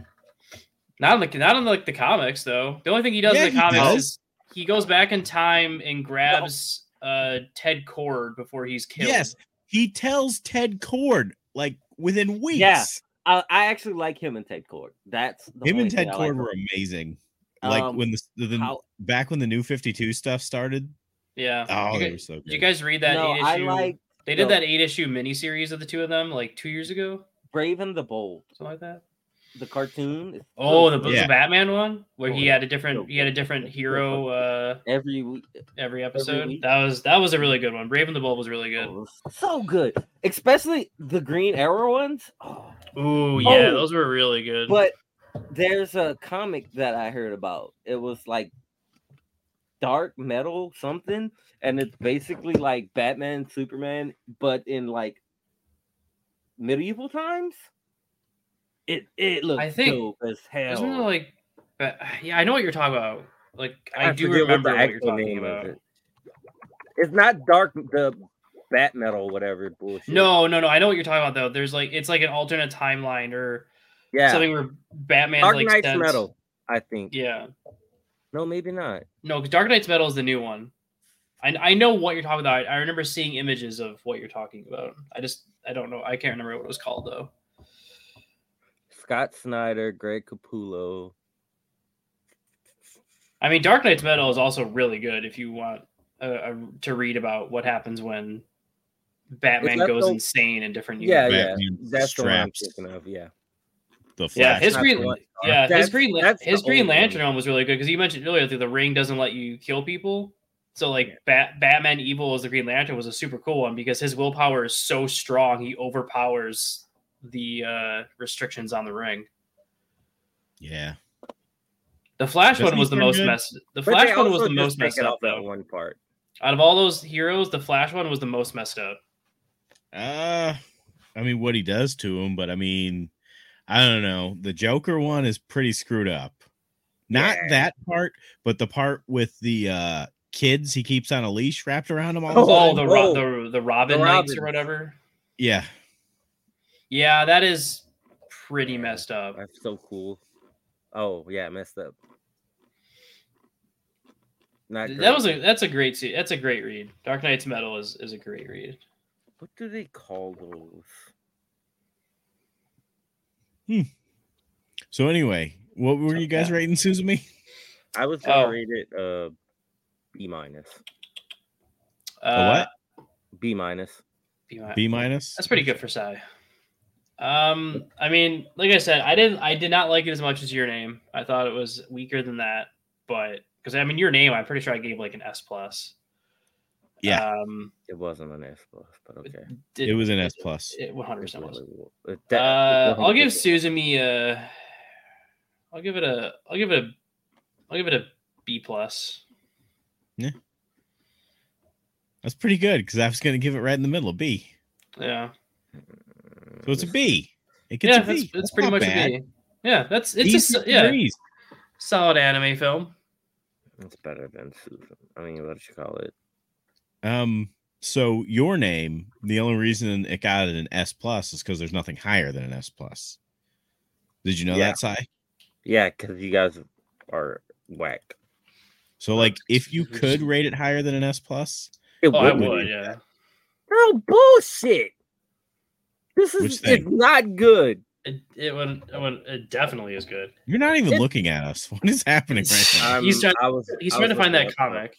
Not in like the comics though. The only thing he does Yeah, in the he comics does. is he goes back in time and grabs Ted Cord before he's killed. Yes, he tells Ted Cord like within weeks. Yeah. I actually like him and Ted Cord. That's the Him only and Ted thing I Cord like. were amazing. Like when the how- back when the New 52 stuff started. Yeah. Oh, You they guys- were so Did you good. guys read that No, 8-issue? I like They did no. that 8-issue miniseries of the two of them like 2 years ago, Brave and the Bold. something like that. The cartoon. Is Oh, so the good. Yeah. Batman one where he Oh, had a different hero every week. every episode. week. That was a really good one. Brave and the Bold was really good. Oh, so good, especially the Green Arrow ones. Oh. Ooh, yeah, Oh. those were really good. But there's a comic that I heard about. It was like Dark Metal something, and it's basically like Batman, Superman, but in like medieval times. It looks I think- dope as hell. Isn't it like, yeah, I know what you're talking about. Like, I do forget remember the what you're actual talking name of about. it. It's not dark. The Bat Metal, whatever bullshit. No. I know what you're talking about though. There's like it's like an alternate timeline or yeah, something where Batman's Dark like Knight's sent- Metal. I think. Yeah. No, maybe not. No, because Dark Knight's Metal is the new one. I know what you're talking about. I remember seeing images of what you're talking about. I don't know. I can't remember what it was called though. Scott Snyder, Greg Capullo. I mean, Dark Knight's Metal is also really good if you want to read about what happens when Batman goes insane in different Yeah, universes. yeah. Batman That's the one I'm straps thinking of. Yeah. The Yeah, Flash. his Not Green, the one- yeah, That's- his Green, that's the his Green old one. Lantern one was really good because you mentioned earlier that the ring doesn't let you kill people. So like Batman Evil as the Green Lantern was a super cool one because his willpower is so strong he overpowers the restrictions on the ring. Yeah. The Flash Doesn't one was he the turn most good? messed. The But Flash they one was also the just most take messed it up off that though. one part. Out of all those heroes, the Flash one was the most messed up. I mean, what he does to him, but I mean, I don't know. The Joker one is pretty screwed up. Not Yeah. that part, but the part with the kids he keeps on a leash wrapped around him all the Oh, time. the Robin The Knights or Robins. whatever. Yeah. Yeah, that is pretty messed up. That's so cool. Oh yeah, messed up. Not great. That's a great read. Dark Knight's Metal is a great read. What do they call those? So anyway, what were you guys rating Suzumi? I was gonna Oh. rate it B minus. What? B minus. B minus? That's pretty good for Sai. I mean, like I said, I did not like it as much as Your Name. I thought it was weaker than that, but because I mean, Your Name, I'm pretty sure I gave like an S plus. Yeah. It wasn't an S plus, but okay. It was an S plus. It 100% was. I'll I'll give Suzumi I'll give it a B plus. That's pretty good because I was going to give it right in the middle, a B. Yeah. So it's a B. It gets a Yeah, B. it's pretty not much bad. a B. Yeah, it's Easy a yeah, breeze. solid anime film. It's better than Susan. I mean, what you call it? So Your Name, the only reason it got an S plus is because there's nothing higher than an S plus. Did you know Yeah. that, Sai? Yeah, because you guys are whack. So like, if you could rate it higher than an S plus, It I be. would, yeah. Bro, bullshit. This Which is thing? it's not good. It definitely is good. you're not even looking at us. What is happening right now? He's trying- I was He's trying to find looking that up- comic.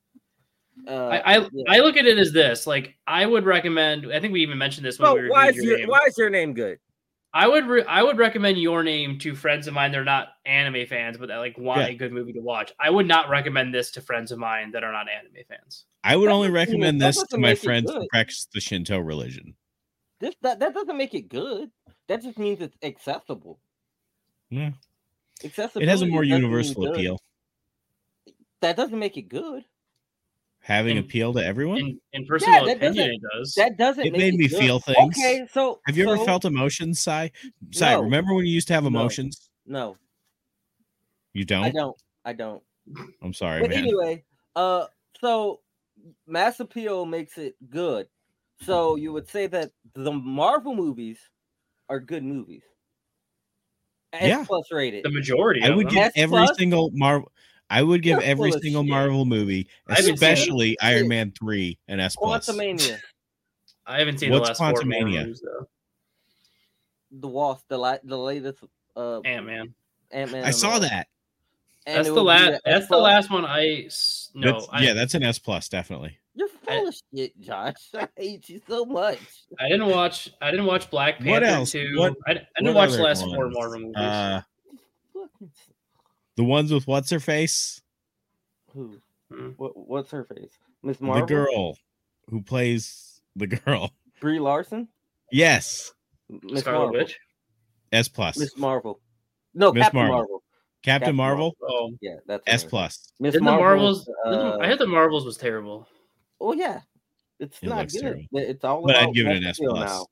I look at it as this. Like, I would recommend. I think we even mentioned this when Bro, we why reviewed Your Name. is your name good? I would recommend Your Name to friends of mine that are not anime fans, but that like want a good movie to watch. I would not recommend this to friends of mine that are not anime fans. I would That only doesn't recommend mean- that this to doesn't my make it friends who good. practice the Shinto religion. That doesn't make it good. That just means it's accessible. Yeah. Accessibility It has a more doesn't mean universal good. appeal. That doesn't make it good. Having In- appeal to everyone. In personal that opinion, doesn't- it does. That doesn't. It make made me good. feel things. Okay, so Have you ever so- felt emotions, Sai? Sai, No. remember when you used to have No. emotions? No, You I don't? don't. I'm sorry, But man. anyway, so mass appeal makes it good. So you would say that the Marvel movies are good movies. S Yeah. plus rated. The majority. I of would them. give S every plus? single Marvel. I would give You're every full of single shit. Marvel movie, I haven't seen it. especially Iron Man 3 and S plus. Quantumania, I haven't seen What's the last 4 Marvel Quantumania? movies though. the Wasp, the latest Ant-Man. Ant-Man. I saw that. That's the last. That's the last one. That's an S plus, definitely. You're full of shit, Josh. I hate you so much. I didn't watch Black Panther What else? 2. What- I didn't what watch the other last 4 ones? Marvel movies. The ones with what's her face? Who? Hmm. What's her face? Miss Marvel. The girl who plays the girl. Brie Larson. Yes, Miss Scarlet Marvel. Witch. S plus. Miss Marvel. No, Miss Captain Marvel. Marvel. Captain Captain Marvel, Oh, Yeah, that's her S name. plus. Miss didn't the Marvel's, Marvels? I heard the Marvels was terrible. Oh yeah, it's It not looks good. terrible. It's all But I'd about give it an mass S appeal plus. now.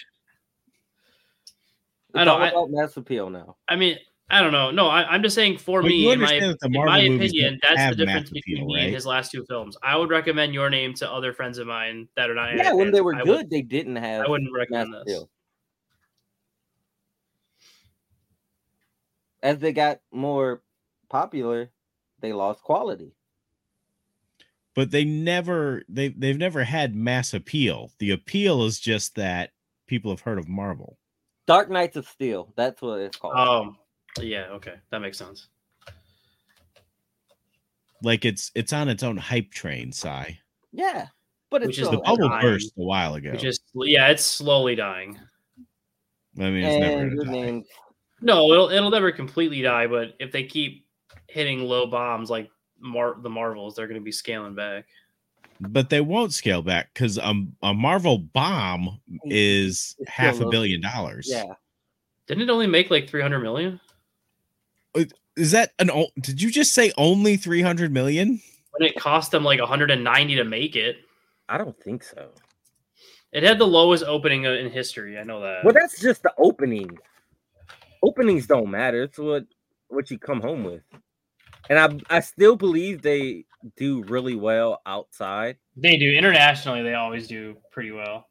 I It's know, all about mass appeal now. I mean, I don't know. No, I'm just saying. For But me, you in my understand that the in Marvel my movies opinion, don't that's have the difference mass between appeal, me and right? his last 2 films. I would recommend Your Name to other friends of mine that are not. Yeah, anime when fans. they were I good, they didn't have. I wouldn't mass recommend this. appeal. As they got more popular, they lost quality. but they've never had mass appeal. The appeal is just that people have heard of Marvel. Dark Knights of Steel. That's what it's called. Yeah, okay. That makes sense. Like it's on its own hype train, Sai. Yeah, but it's the bubble burst a while ago. It's slowly dying. I mean, it's never gonna die. No, it'll never completely die. But if they keep hitting low bombs like the Marvels, they're going to be scaling back. But they won't scale back because a Marvel bomb is $500 million. Yeah. Didn't it only make like 300 million? Is that did you just say only 300 million? When it cost them like 190 to make it. I don't think so. It had the lowest opening in history. I know that. Well, that's just the opening. Openings don't matter. It's what you come home with. And I still believe they do really well outside. They do. Internationally, they always do pretty well.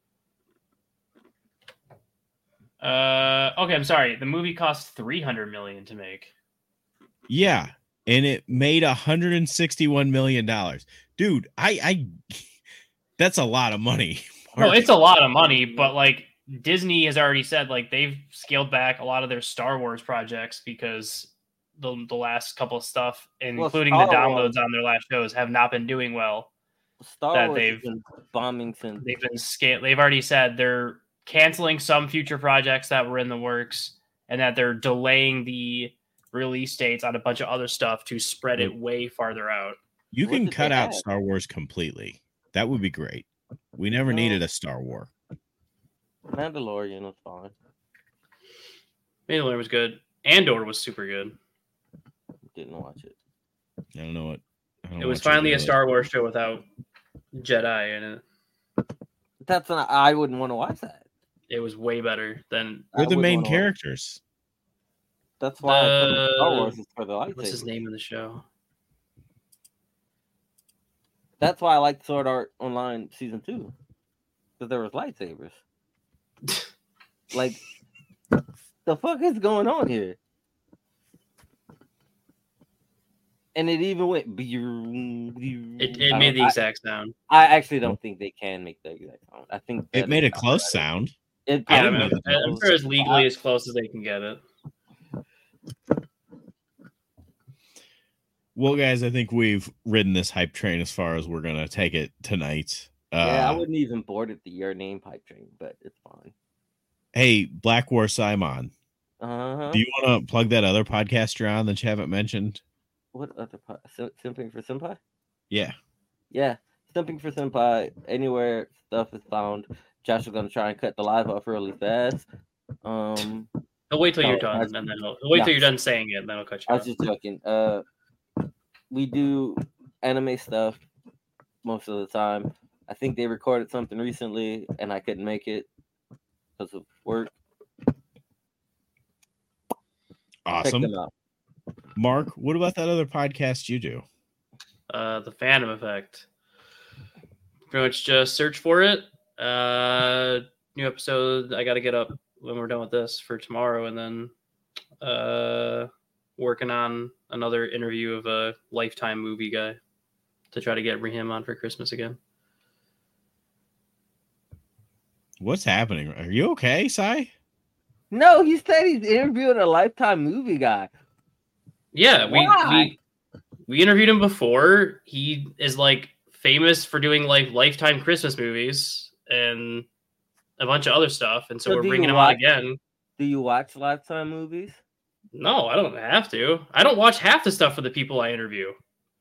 Okay, I'm sorry. The movie cost 300 million to make. Yeah, and it made $161 million. Dude, I that's a lot of money. No, it's a lot of money, but like Disney has already said like they've scaled back a lot of their Star Wars projects because the last couple of stuff, including the downloads on their last shows, have not been doing well. Star Wars has been bombing since they've already said they're canceling some future projects that were in the works and that they're delaying the release dates on a bunch of other stuff to spread it way farther out. You can cut out Star Wars completely. That would be great. We never needed a Star Wars. Mandalorian was fine. Mandalorian was good. Andor was super good. Didn't watch it. I don't know what. It was finally a Star Wars show without Jedi in it. I wouldn't want to watch that. It was way better than. They're the main characters. That's why Star Wars is for the lightsabers. What's his name in the show? That's why I liked Sword Art Online Season 2. Because there was lightsabers. Like, the fuck is going on here? And it even went. It made the exact sound. I actually don't think they can make the exact sound. I think it made a close sound. I'm sure it's legally as close as they can get it. Well, guys, I think we've ridden this hype train as far as we're gonna take it tonight. I wouldn't even board it the Your Name hype train, but it's fine. Hey, Black War Simon. Uh-huh. Do you want to plug that other podcast you're on that you haven't mentioned? What other Simping for Senpai? Yeah. Yeah. Simping for Senpai. Anywhere stuff is found. Josh is gonna try and cut the live off really fast. He'll wait till you're done, and then he'll wait till you're done saying it, and then I'll cut you off. I was just joking. We do anime stuff most of the time. I think they recorded something recently, and I couldn't make it because of work. Awesome. Mark, what about that other podcast you do? The Phantom Effect. Pretty much just search for it. New episode I got to get up when we're done with this for tomorrow, and then working on another interview of a Lifetime movie guy to try to bring him on for Christmas again. What's happening? Are you okay, Sai? No, he said he's interviewing a Lifetime movie guy. Yeah, we interviewed him before. He is like famous for doing like Lifetime Christmas movies and a bunch of other stuff, and so we're bringing him on again. Do you watch Lifetime movies? No, I don't have to. I don't watch half the stuff for the people I interview.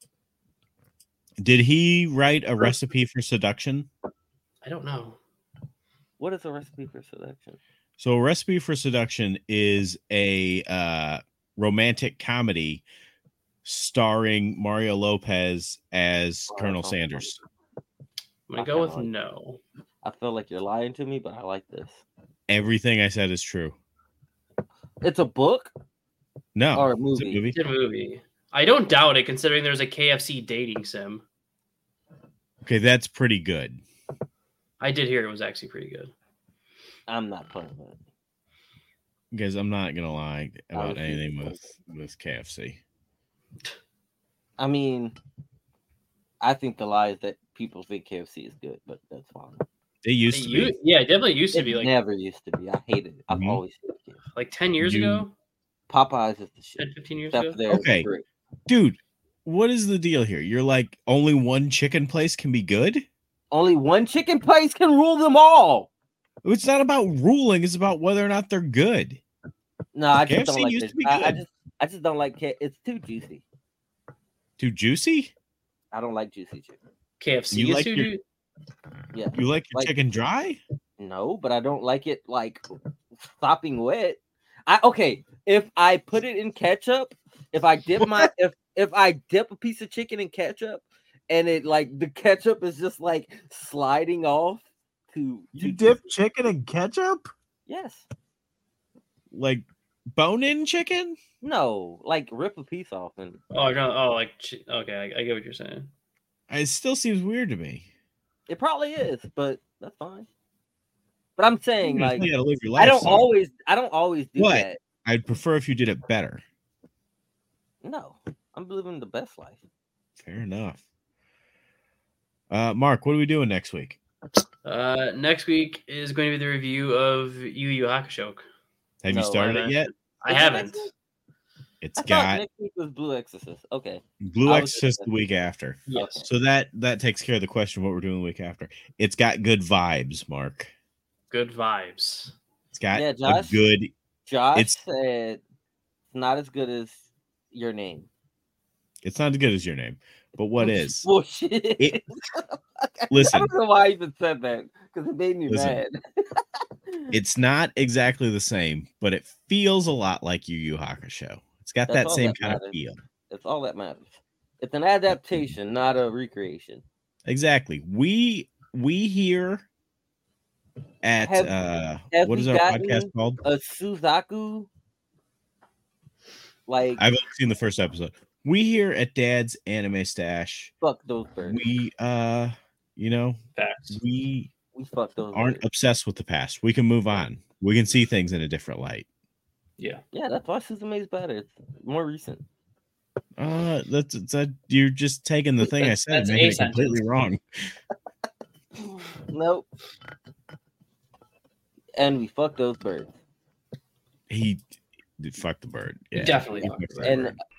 Did he write a recipe for seduction? I don't know. What is a recipe for seduction? So a recipe for seduction is a romantic comedy starring Mario Lopez as Colonel Sanders. I'm going to go with no. I feel like you're lying to me, but I like this. Everything I said is true. It's a book? No. Or a movie? It's a movie. I don't doubt it, considering there's a KFC dating sim. Okay, that's pretty good. I did hear it was actually pretty good. I'm not playing that. Guys, I'm not going to lie about anything with KFC. I mean, I think the lie is that people think KFC is good, but that's fine. They used to be. Yeah, it definitely used to It be like never used to be. I hated it. I've Mhm. always hated KFC. like 10 years You- ago, Popeyes is the 10, shit. 15 years Stuff ago. there is Okay. great. Dude, what is the deal here? You're like, only one chicken place can be good? Only one chicken place can rule them all. It's not about ruling, it's about whether or not they're good. No, I just KFC don't like used this. to be I good. just don't like it's too juicy. Too juicy? I don't like juicy chicken. KFC You is like too, your- dude. Yeah. You like your Like- chicken dry? No, but I don't like it like sopping wet. If I put it in ketchup, if I dip my if I dip a piece of chicken in ketchup and it like the ketchup is just like sliding off to You dip chicken in ketchup? yes. Like bone-in chicken? No, like rip a piece off and Oh, no, okay, I get what you're saying. It still seems weird to me. it probably is, but that's fine. But I'm saying You like gotta live your I life, don't son. always do What? that. I'd prefer if you did it better. No, I'm living the best life. Fair enough. Mark, what are we doing next week? Next week is going to be the review of Yu Yu Hakusho. Have No, you started I it yet? I Is it haven't. next week? It's I thought got next week was Blue Exorcist. Okay. Blue I was just- Exorcist the week after. Yes. So that takes care of the question of what we're doing the week after. It's got good vibes, Mark. Good vibes. It's got Yeah, a Josh? good. Josh It's- said it's not as good as your name. It's not as good as your name, but what Which is? bullshit? It- I Listen. don't know why I even said that because it made me Listen. mad. It's not exactly the same, but it feels a lot like Yu Yu Hakusho. It's got That's that all same that kind of matters. feel. That's all that matters. It's an adaptation, not a recreation. Exactly. We here at have what is we our gotten podcast called? A Suzaku, like I've only seen the first episode. We here at Dad's Anime Stash, fuck those birds. we Facts. we We fuck those aren't birds. obsessed with the past. We can move on. We can see things in a different light. Yeah. Yeah, that's why Suzume is better. It's more recent. That you're just taking the thing I said and That's making a it completely wrong. Nope. And we fuck those birds. He fuck the bird. Yeah, Definitely he fucked fucks the that And bird.